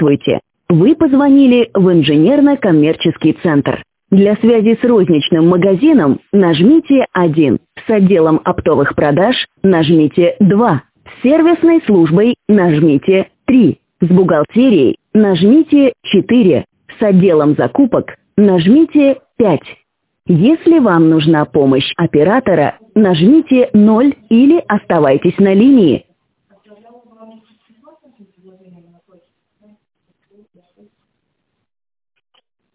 Здравствуйте! Вы позвонили в инженерно-коммерческий центр. Для связи с розничным магазином нажмите 1. С отделом оптовых продаж нажмите 2. С сервисной службой нажмите 3. С бухгалтерией нажмите 4. С отделом закупок нажмите 5. Если вам нужна помощь оператора, нажмите 0 или оставайтесь на линии.